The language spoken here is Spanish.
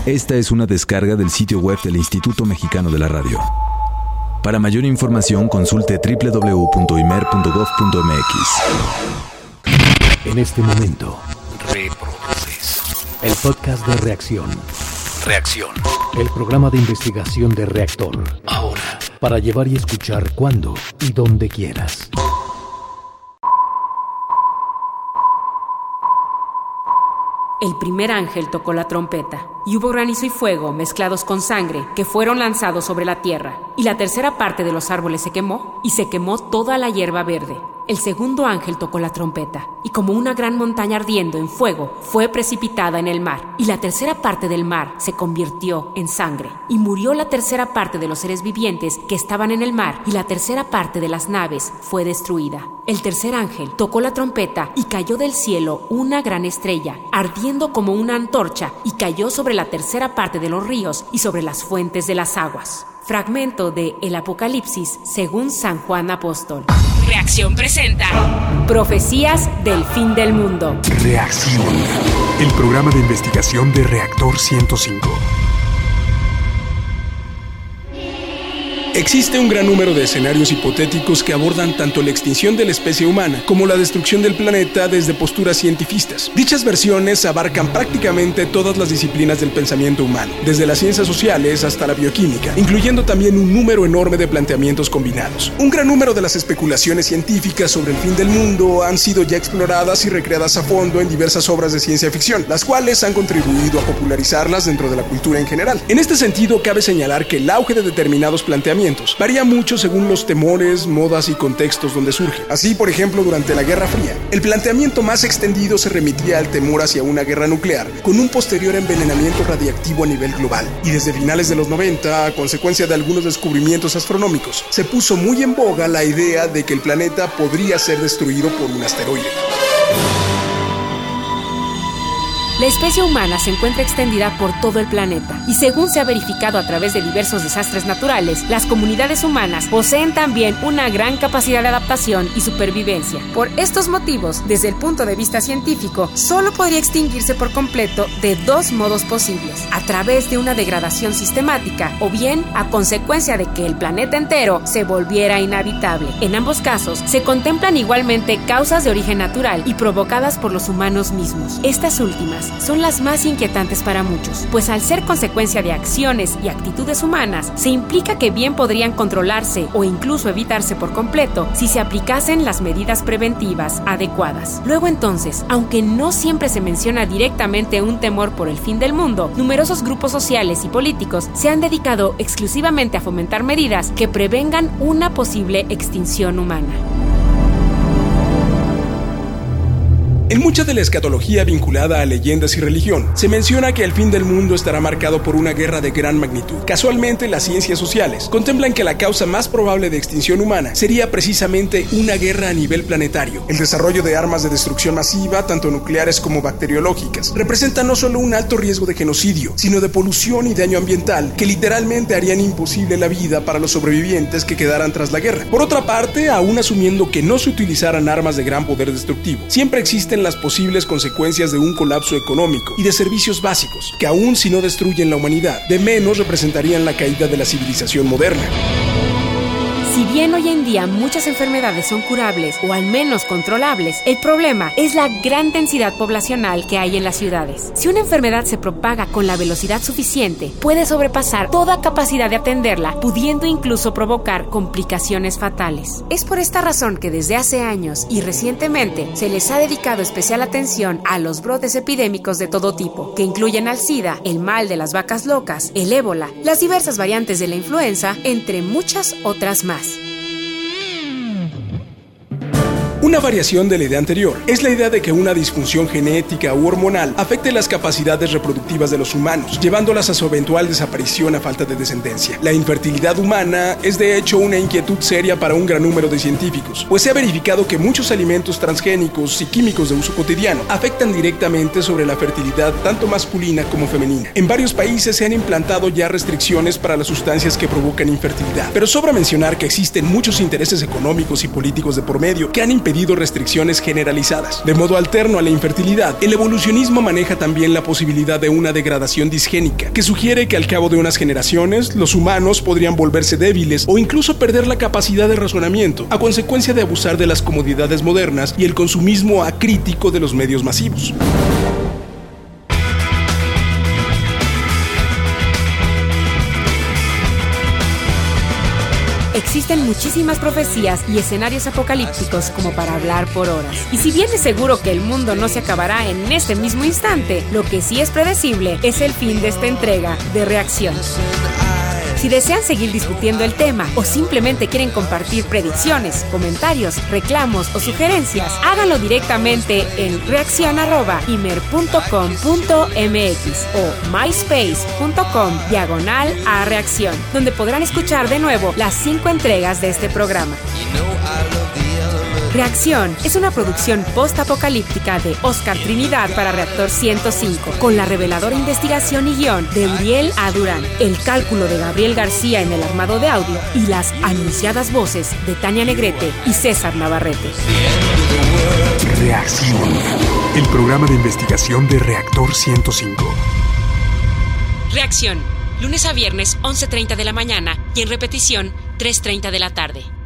Esta es una descarga del sitio web del Instituto Mexicano de la Radio. Para mayor información, consulte www.imer.gov.mx. En este momento, reproduces el podcast de Reacción. Reacción. El programa de investigación de Reactor. Ahora, para llevar y escuchar cuando y donde quieras. El primer ángel tocó la trompeta, y hubo granizo y fuego mezclados con sangre que fueron lanzados sobre la tierra, y la tercera parte de los árboles se quemó, y se quemó toda la hierba verde. El segundo ángel tocó la trompeta, y como una gran montaña ardiendo en fuego, fue precipitada en el mar, y la tercera parte del mar se convirtió en sangre, y murió la tercera parte de los seres vivientes que estaban en el mar, y la tercera parte de las naves fue destruida. El tercer ángel tocó la trompeta, y cayó del cielo una gran estrella, ardiendo como una antorcha, y cayó sobre la tercera parte de los ríos y sobre las fuentes de las aguas. Fragmento de El Apocalipsis según San Juan Apóstol. Reacción presenta Profecías del Fin del Mundo. Reacción, el programa de investigación de Reactor 105. Existe un gran número de escenarios hipotéticos que abordan tanto la extinción de la especie humana como la destrucción del planeta desde posturas cientifistas. Dichas versiones abarcan prácticamente todas las disciplinas del pensamiento humano, desde las ciencias sociales hasta la bioquímica, incluyendo también un número enorme de planteamientos combinados. Un gran número de las especulaciones científicas sobre el fin del mundo han sido ya exploradas y recreadas a fondo en diversas obras de ciencia ficción, las cuales han contribuido a popularizarlas dentro de la cultura en general. En este sentido, cabe señalar que el auge de determinados planteamientos varía mucho según los temores, modas y contextos donde surge. Así, por ejemplo, durante la Guerra Fría, el planteamiento más extendido se remitía al temor hacia una guerra nuclear, con un posterior envenenamiento radiactivo a nivel global. Y desde finales de los 90, a consecuencia de algunos descubrimientos astronómicos, se puso muy en boga la idea de que el planeta podría ser destruido por un asteroide. La especie humana se encuentra extendida por todo el planeta y según se ha verificado a través de diversos desastres naturales, las comunidades humanas poseen también una gran capacidad de adaptación y supervivencia. Por estos motivos, desde el punto de vista científico, solo podría extinguirse por completo de dos modos posibles: a través de una degradación sistemática o bien a consecuencia de que el planeta entero se volviera inhabitable. En ambos casos, se contemplan igualmente causas de origen natural y provocadas por los humanos mismos. Estas últimas son las más inquietantes para muchos, pues al ser consecuencia de acciones y actitudes humanas, se implica que bien podrían controlarse o incluso evitarse por completo si se aplicasen las medidas preventivas adecuadas. Luego entonces, aunque no siempre se menciona directamente un temor por el fin del mundo, numerosos grupos sociales y políticos se han dedicado exclusivamente a fomentar medidas que prevengan una posible extinción humana. En mucha de la escatología vinculada a leyendas y religión, se menciona que el fin del mundo estará marcado por una guerra de gran magnitud. Casualmente, las ciencias sociales contemplan que la causa más probable de extinción humana sería precisamente una guerra a nivel planetario. El desarrollo de armas de destrucción masiva, tanto nucleares como bacteriológicas, representa no solo un alto riesgo de genocidio, sino de polución y daño ambiental que literalmente harían imposible la vida para los sobrevivientes que quedaran tras la guerra. Por otra parte, aún asumiendo que no se utilizaran armas de gran poder destructivo, siempre existen las posibles consecuencias de un colapso económico y de servicios básicos, que aún si no destruyen la humanidad, de menos representarían la caída de la civilización moderna. Si bien hoy en día muchas enfermedades son curables o al menos controlables, el problema es la gran densidad poblacional que hay en las ciudades. Si una enfermedad se propaga con la velocidad suficiente, puede sobrepasar toda capacidad de atenderla, pudiendo incluso provocar complicaciones fatales. Es por esta razón que desde hace años y recientemente se les ha dedicado especial atención a los brotes epidémicos de todo tipo, que incluyen al SIDA, el mal de las vacas locas, el ébola, las diversas variantes de la influenza, entre muchas otras más. Una variación de la idea anterior es la idea de que una disfunción genética u hormonal afecte las capacidades reproductivas de los humanos, llevándolas a su eventual desaparición a falta de descendencia. La infertilidad humana es de hecho una inquietud seria para un gran número de científicos, pues se ha verificado que muchos alimentos transgénicos y químicos de uso cotidiano afectan directamente sobre la fertilidad tanto masculina como femenina. En varios países se han implantado ya restricciones para las sustancias que provocan infertilidad, pero sobra mencionar que existen muchos intereses económicos y políticos de por medio que han impedido establecido restricciones generalizadas. De modo alterno a la infertilidad, el evolucionismo maneja también la posibilidad de una degradación disgénica, que sugiere que al cabo de unas generaciones, los humanos podrían volverse débiles o incluso perder la capacidad de razonamiento, a consecuencia de abusar de las comodidades modernas y el consumismo acrítico de los medios masivos. Existen muchísimas profecías y escenarios apocalípticos como para hablar por horas. Y si bien es seguro que el mundo no se acabará en este mismo instante, lo que sí es predecible es el fin de esta entrega de Reacción. Si desean seguir discutiendo el tema o simplemente quieren compartir predicciones, comentarios, reclamos o sugerencias, háganlo directamente en reaccion@imer.com.mx o myspace.com/a-reacción, donde podrán escuchar de nuevo las 5 entregas de este programa. Reacción es una producción post-apocalíptica de Oscar Trinidad para Reactor 105, con la reveladora investigación y guión de Uriel A. Durán, el cálculo de Gabriel García en el armado de audio y las anunciadas voces de Tania Negrete y César Navarrete. Reacción, el programa de investigación de Reactor 105. Reacción, lunes a viernes 11:30 de la mañana y en repetición 3:30 de la tarde.